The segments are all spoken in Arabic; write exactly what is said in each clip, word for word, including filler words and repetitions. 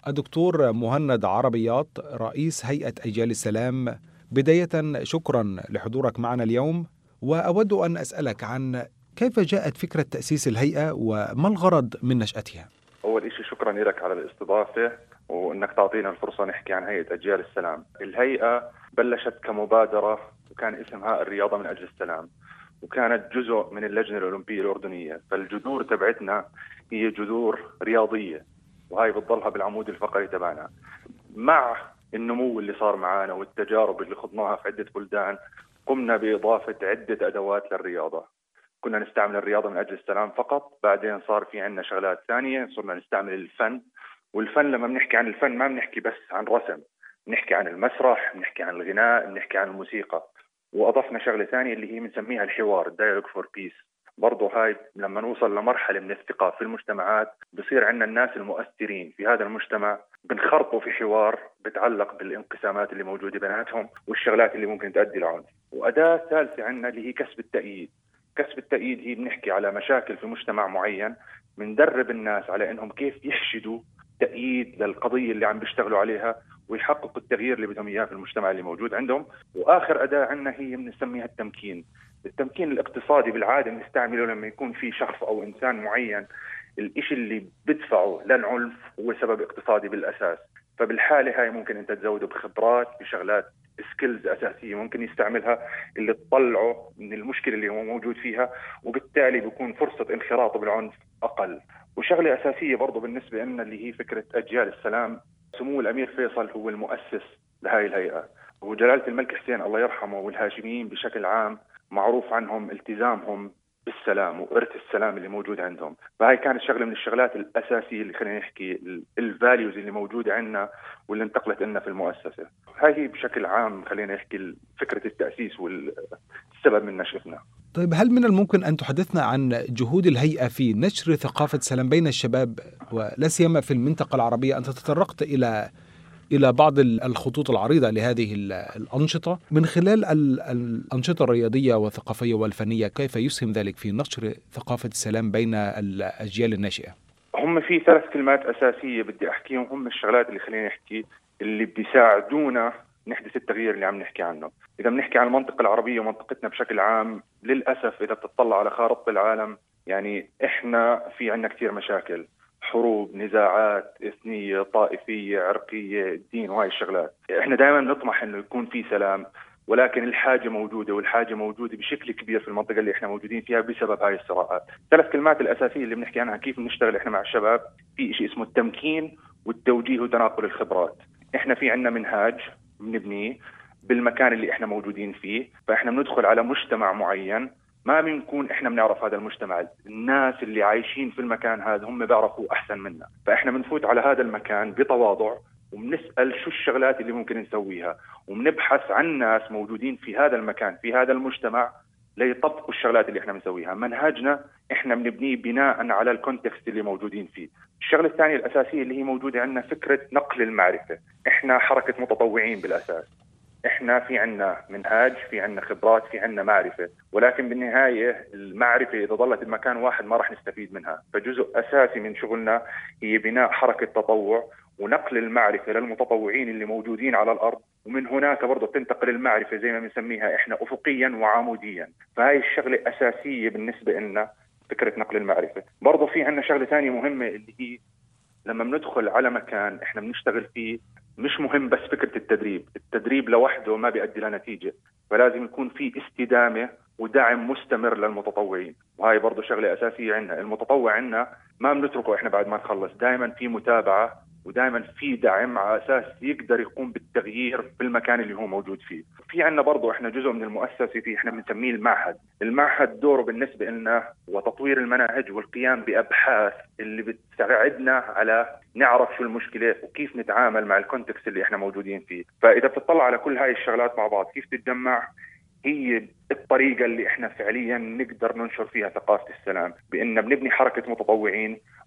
الدكتور مهند عربيات، رئيس هيئة أجيال السلام، بداية شكرا لحضورك معنا اليوم، وأود أن أسألك عن كيف جاءت فكرة تأسيس الهيئة وما الغرض من نشأتها؟ أول شيء شكرا لك على الاستضافة وأنك تعطينا الفرصة نحكي عن هيئة أجيال السلام. الهيئة بلشت كمبادرة وكان اسمها الرياضة من أجل السلام، وكانت جزء من اللجنة الأولمبية الأردنية، فالجذور تبعتنا هي جذور رياضية، وهي بتضلها بالعمود الفقري تبعنا. مع النمو اللي صار معنا والتجارب اللي خضناها في عدة بلدان، قمنا بإضافة عدة أدوات للرياضة. كنا نستعمل الرياضة من أجل السلام فقط، بعدين صار في عنا شغلات ثانية، صرنا نستعمل الفن. والفن لما بنحكي عن الفن ما بنحكي بس عن رسم، بنحكي عن المسرح، بنحكي عن الغناء، بنحكي عن الموسيقى. وأضفنا شغلة ثانية اللي هي بنسميها الحوار، Dialogue for Peace. برضو هاي لما نوصل لمرحلة من الثقة في المجتمعات بصير عندنا الناس المؤثرين في هذا المجتمع بنخرطوا في حوار بتعلق بالانقسامات اللي موجودة بيناتهم والشغلات اللي ممكن تؤدي لعنف. وأداة ثالثة عندنا اللي هي كسب التأييد. كسب التأييد هي بنحكي على مشاكل في مجتمع معين، بندرب الناس على انهم كيف يحشدوا تأييد للقضية اللي عم بيشتغلوا عليها ويحققوا التغيير اللي بدهم اياه في المجتمع اللي موجود عندهم. واخر أداة عندنا هي بنسميها التمكين. التمكين الاقتصادي بالعادة بنستعمله لما يكون في شخص او انسان معين الاشي اللي بدفعه للعنف هو سبب اقتصادي بالاساس، فبالحالة هاي ممكن انت تزوده بخبرات بشغلات سكيلز أساسية ممكن يستعملها اللي تطلعه من المشكلة اللي هو موجود فيها، وبالتالي بيكون فرصة انخراطه بالعنف أقل. وشغلة أساسية برضو بالنسبة لنا اللي هي فكرة أجيال السلام. سمو الأمير فيصل هو المؤسس لهذه الهيئة، وجلالة الملك حسين الله يرحمه والهاشميين بشكل عام معروف عنهم التزامهم بالسلام وإرث السلام اللي موجود عندهم. فهي كانت شغلة من الشغلات الأساسية اللي خلينا نحكي الفاليوز اللي موجودة عندنا واللي انتقلت لنا في المؤسسة. هاي هي بشكل عام خلينا نحكي فكرة التأسيس والسبب من نشأتنا. طيب، هل من الممكن أن تحدثنا عن جهود الهيئة في نشر ثقافة السلام بين الشباب ولا سيما في المنطقة العربية؟ أنت تطرقت إلى إلى بعض الخطوط العريضة لهذه الأنشطة من خلال الأنشطة الرياضية والثقافية والفنية، كيف يسهم ذلك في نشر ثقافة السلام بين الأجيال الناشئة؟ هم في ثلاث كلمات أساسية بدي أحكيهم، هم الشغلات اللي خلينا نحكي اللي بيساعدونا نحدث التغيير اللي عم نحكي عنه. إذا بنحكي عن المنطقة العربية ومنطقتنا بشكل عام، للأسف إذا بتطلع على خارطة العالم يعني إحنا في عنا كثير مشاكل، حروب، نزاعات إثنية، طائفية، عرقية، دين، وهاي الشغلات. إحنا دائما نطمح إنه يكون في سلام، ولكن الحاجة موجودة، والحاجة موجودة بشكل كبير في المنطقة اللي احنا موجودين فيها بسبب هاي الصراعات. ثلاث كلمات الأساسية اللي بنحكي عنها كيف بنشتغل احنا مع الشباب، في شيء اسمه التمكين والتوجيه وتناقل الخبرات. احنا في عنا منهاج بنبنيه بالمكان اللي احنا موجودين فيه، فاحنا بندخل على مجتمع معين، ما بنكون احنا بنعرف هذا المجتمع، الناس اللي عايشين في المكان هذا هم بيعرفوا احسن منا، فاحنا بنفوت على هذا المكان بتواضع وبنسأل شو الشغلات اللي ممكن نسويها، وبنبحث عن ناس موجودين في هذا المكان في هذا المجتمع ليطبقوا الشغلات اللي احنا بنسويها. منهجنا احنا بنبنيه بناء على الكونتكست اللي موجودين فيه. الشغلة الثانية الأساسية اللي هي موجودة عندنا فكرة نقل المعرفة. احنا حركة متطوعين بالأساس، احنا في عنا منهاج، في عنا خبرات، في عنا معرفة، ولكن بالنهاية المعرفة إذا ظلت بمكان واحد ما راح نستفيد منها. فجزء أساسي من شغلنا هي بناء حركة تطوع ونقل المعرفة للمتطوعين اللي موجودين على الأرض، ومن هناك برضه تنتقل المعرفة زي ما بنسميها إحنا أفقيا وعموديا. فهاي الشغلة أساسية بالنسبة لنا فكرة نقل المعرفة. برضه في عنا شغلة ثانية مهمة اللي هي لما بندخل على مكان إحنا بنشتغل فيه، مش مهم بس فكرة التدريب، التدريب لوحده ما بيؤدي لنتيجة، فلازم يكون في استدامة ودعم مستمر للمتطوعين. وهاي برضو شغلة أساسية عندنا. المتطوع عندنا ما بنتركه إحنا بعد ما نخلص، دائما في متابعة ودائما في دعم على أساس يقدر يقوم بالتغيير في المكان اللي هو موجود فيه. في عندنا برضو إحنا جزء من المؤسسة فيه إحنا بنسميه المعهد. المعهد دوره بالنسبة لنا وتطوير المناهج والقيام بأبحاث اللي بتساعدنا على نعرف شو المشكلة وكيف نتعامل مع الكونتكست اللي إحنا موجودين فيه. فإذا بتطلع على كل هاي الشغلات مع بعض كيف تتجمع، هي الطريقة اللي احنا فعليا نقدر ننشر فيها ثقافة السلام، بأننا بنبني حركة متطوعين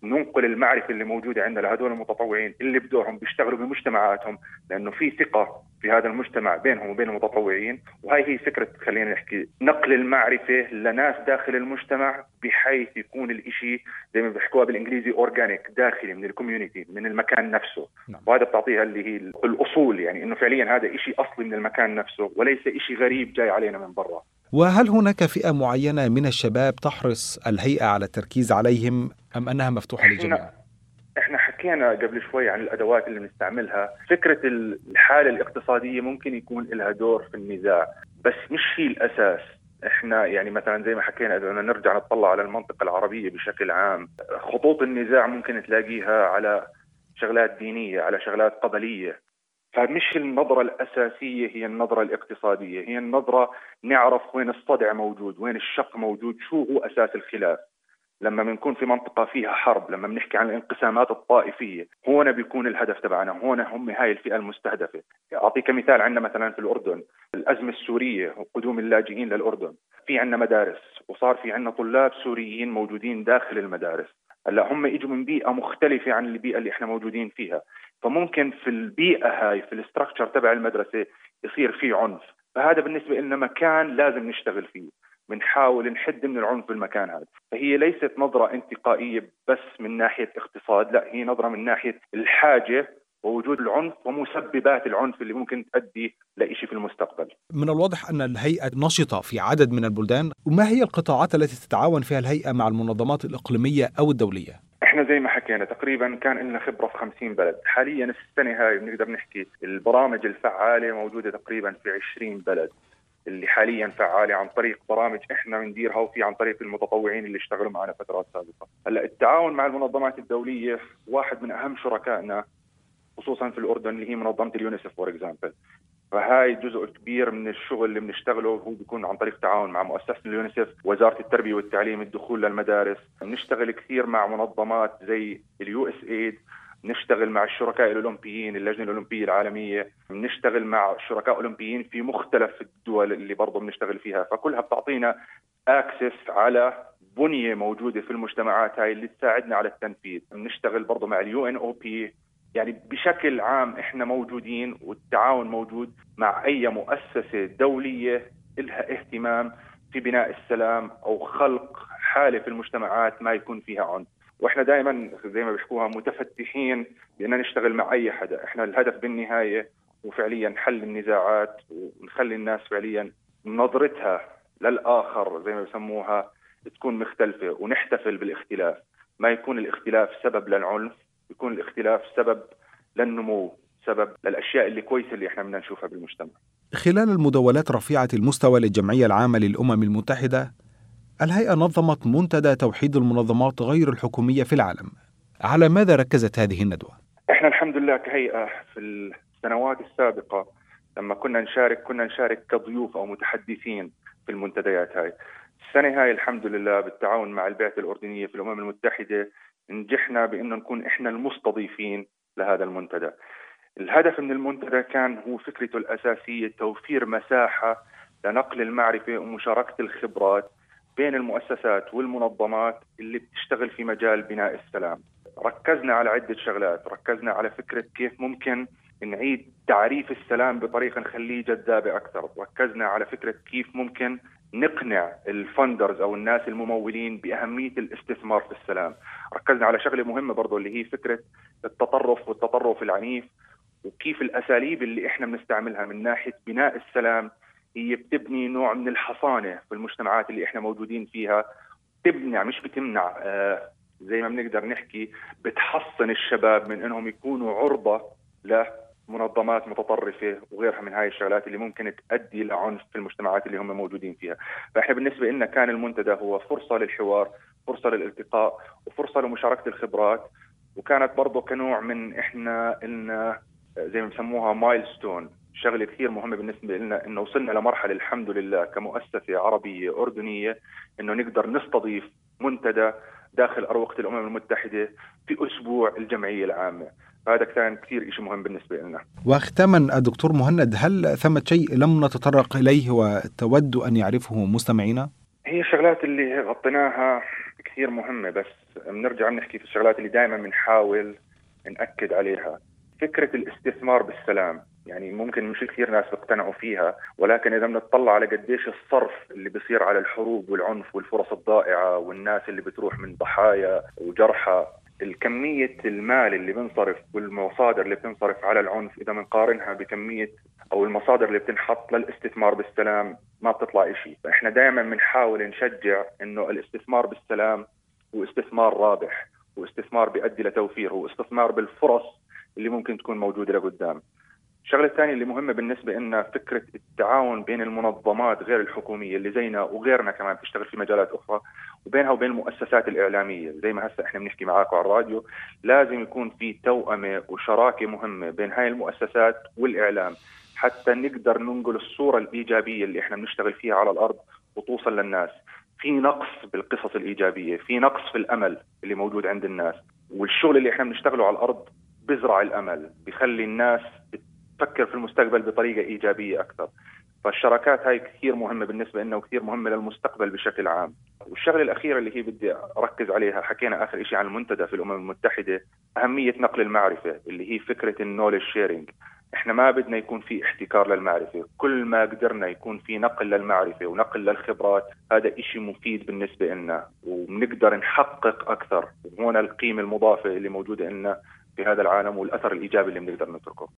ننقل المعرفة اللي موجودة عندنا لهذول المتطوعين اللي بدورهم بيشتغلوا بمجتمعاتهم، لأنه في ثقة في هذا المجتمع بينهم وبين المتطوعين. وهي هي فكرة، خلينا نحكي، نقل المعرفة لناس داخل المجتمع بحيث يكون الإشي زي ما بيحكوها بالإنجليزي أورجانيك، داخلي من الكوميونيتي، من المكان نفسه. نعم. وهذا بتعطيها اللي هي الأصول، يعني إنه فعليا هذا إشي أصلي من المكان نفسه وليس إشي غريب جاي علينا من برا. وهل هناك فئة معينة من الشباب تحرص الهيئة على التركيز عليهم أم أنها مفتوحة للجميع؟ احنا حكينا قبل شوي عن الادوات اللي بنستعملها. فكره الحاله الاقتصاديه ممكن يكون لها دور في النزاع، بس مش هي الاساس. احنا يعني مثلا زي ما حكينا، اذا نرجع نطلع على المنطقه العربيه بشكل عام، خطوط النزاع ممكن تلاقيها على شغلات دينيه، على شغلات قبليه. فمش النظره الاساسيه هي النظره الاقتصاديه، هي النظره نعرف وين الصدع موجود، وين الشق موجود، شو هو اساس الخلاف. لما بنكون في منطقة فيها حرب، لما بنحكي عن الانقسامات الطائفية، هنا بيكون الهدف تبعنا، هنا هم هاي الفئة المستهدفة. أعطيك مثال، عندنا مثلا في الأردن الأزمة السورية وقدوم اللاجئين للأردن، في عندنا مدارس وصار في عندنا طلاب سوريين موجودين داخل المدارس. هلا هم اجوا من بيئة مختلفة عن البيئة اللي احنا موجودين فيها، فممكن في البيئة هاي، في الاستراكشر تبع المدرسة، يصير في عنف. فهذا بالنسبة لنا مكان لازم نشتغل فيه، بنحاول نحد من العنف بالمكان هذا. فهي ليست نظرة انتقائية بس من ناحية اقتصاد، لا، هي نظرة من ناحية الحاجة ووجود العنف ومسببات العنف اللي ممكن تؤدي لإشي في المستقبل. من الواضح أن الهيئة نشطة في عدد من البلدان. وما هي القطاعات التي تتعاون فيها الهيئة مع المنظمات الإقليمية أو الدولية؟ احنا زي ما حكينا تقريبا كان لنا خبرة في خمسين بلد. حاليا السنة هاي بنقدر نحكي البرامج الفعالة موجودة تقريبا في عشرين بلد، اللي حاليا فعالة عن طريق برامج احنا بنديرها، وفي عن طريق المتطوعين اللي اشتغلوا معنا فترات سابقة. هلا التعاون مع المنظمات الدولية واحد من أهم شركائنا خصوصا في الأردن، اللي هي منظمة اليونيسف فور إكزامبل. فهاي جزء كبير من الشغل اللي بنشتغله هو بيكون عن طريق تعاون مع مؤسسة اليونيسف، وزارة التربية والتعليم، الدخول للمدارس. بنشتغل كثير مع منظمات زي اليو اس ايد، نشتغل مع الشركاء الأولمبيين، اللجنة الأولمبية العالمية، بنشتغل مع شركاء أولمبيين في مختلف الدول اللي برضه بنشتغل فيها. فكلها بتعطينا اكسس على بنية موجودة في المجتمعات هاي اللي تساعدنا على التنفيذ. بنشتغل برضه مع اليو ان او بي. يعني بشكل عام احنا موجودين، والتعاون موجود مع اي مؤسسة دولية لها اهتمام في بناء السلام او خلق حالة في المجتمعات ما يكون فيها عنف. واحنا دائما زي ما بيحكوها متفتحين بأننا نشتغل مع اي حدا. احنا الهدف بالنهاية وفعليا حل النزاعات، ونخلي الناس فعليا نظرتها للآخر زي ما بسموها تكون مختلفة، ونحتفل بالاختلاف. ما يكون الاختلاف سبب للعنف، يكون الاختلاف سبب للنمو، سبب للأشياء اللي كويسة اللي احنا بدنا نشوفها بالمجتمع. خلال المداولات رفيعة المستوى للجمعية العامة للأمم المتحدة، الهيئة نظمت منتدى توحيد المنظمات غير الحكومية في العالم. على ماذا ركزت هذه الندوة؟ احنا الحمد لله كهيئة في السنوات السابقة لما كنا نشارك كنا نشارك كضيوف أو متحدثين في المنتديات هاي. السنة هاي الحمد لله بالتعاون مع البعثة الأردنية في الأمم المتحدة نجحنا بأنه نكون إحنا المستضيفين لهذا المنتدى. الهدف من المنتدى كان هو فكرته الأساسية توفير مساحة لنقل المعرفة ومشاركة الخبرات بين المؤسسات والمنظمات اللي بتشتغل في مجال بناء السلام. ركزنا على عدة شغلات، ركزنا على فكرة كيف ممكن نعيد تعريف السلام بطريقة نخليه جذابة أكثر، ركزنا على فكرة كيف ممكن نقنع الفندرز أو الناس الممولين بأهمية الاستثمار في السلام، ركزنا على شغلة مهمة برضو اللي هي فكرة التطرف والتطرف العنيف، وكيف الأساليب اللي إحنا بنستعملها من ناحية بناء السلام هي بتبني نوع من الحصانة في المجتمعات اللي إحنا موجودين فيها، تبني مش بتمنع، آه زي ما بنقدر نحكي بتحصن الشباب من أنهم يكونوا عرضة لمنظمات متطرفة وغيرها من هاي الشغلات اللي ممكن تؤدي لعنف في المجتمعات اللي هم موجودين فيها. فإحنا بالنسبة لنا كان المنتدى هو فرصة للحوار، فرصة للالتقاء، وفرصة لمشاركة الخبرات، وكانت برضو كنوع من إحنا إلنا زي ما بسموها مايلستون، شغلة كثير مهمة بالنسبة لنا إنه وصلنا لمرحلة الحمد لله كمؤسسة عربية أردنية إنه نقدر نستضيف منتدى داخل أروقة الأمم المتحدة في أسبوع الجمعية العامة. هذا كان كثير إشي مهم بالنسبة لنا. واختاما الدكتور مهند، هل ثمة شيء لم نتطرق إليه وتود أن يعرفه مستمعينا؟ هي الشغلات اللي غطيناها كثير مهمة، بس بنرجع بنحكي في الشغلات اللي دائما بنحاول نأكد عليها. فكرة الاستثمار بالسلام، يعني ممكن مش كثير ناس بيقتنعوا فيها، ولكن إذا بنطلع على قديش الصرف اللي بيصير على الحروب والعنف والفرص الضائعة والناس اللي بتروح من ضحايا وجرحى، الكمية المال اللي بنصرف والمصادر اللي بتنصرف على العنف إذا بنقارنها بكمية أو المصادر اللي بتنحط للاستثمار بالسلام ما بتطلع إشي. فإحنا دائما بنحاول نشجع إنه الاستثمار بالسلام هو استثمار رابح، واستثمار بيؤدي لتوفير، واستثمار بالفرص اللي ممكن تكون موجودة لقدام. الشغله الثانيه اللي مهمه بالنسبه لنا فكره التعاون بين المنظمات غير الحكوميه اللي زينا وغيرنا كمان بتشتغل في مجالات اخرى، وبينها وبين المؤسسات الاعلاميه زي ما هسه احنا بنحكي معاكم على الراديو. لازم يكون في توأمه وشراكه مهمه بين هاي المؤسسات والاعلام حتى نقدر ننقل الصوره الايجابيه اللي احنا بنشتغل فيها على الارض وتوصل للناس. في نقص بالقصص الايجابيه، في نقص في الامل اللي موجود عند الناس، والشغل اللي احنا بنشتغله على الارض بزرع الامل، بيخلي الناس تفكر في المستقبل بطريقة إيجابية أكثر. فالشراكات هاي كثير مهمة بالنسبة لنا وكثير مهمة للمستقبل بشكل عام. والشغلة الأخيرة اللي هي بدي أركز عليها، حكينا آخر شيء عن المنتدى في الأمم المتحدة، أهمية نقل المعرفة اللي هي فكرة النولج شيرينج. إحنا ما بدنا يكون في احتكار للمعرفة، كل ما قدرنا يكون في نقل للمعرفة ونقل للخبرات، هذا إشي مفيد بالنسبة لنا وبنقدر نحقق أكثر. وهنا القيمة المضافة اللي موجودة لنا في هذا العالم والأثر الإيجابي اللي بنقدر نتركه.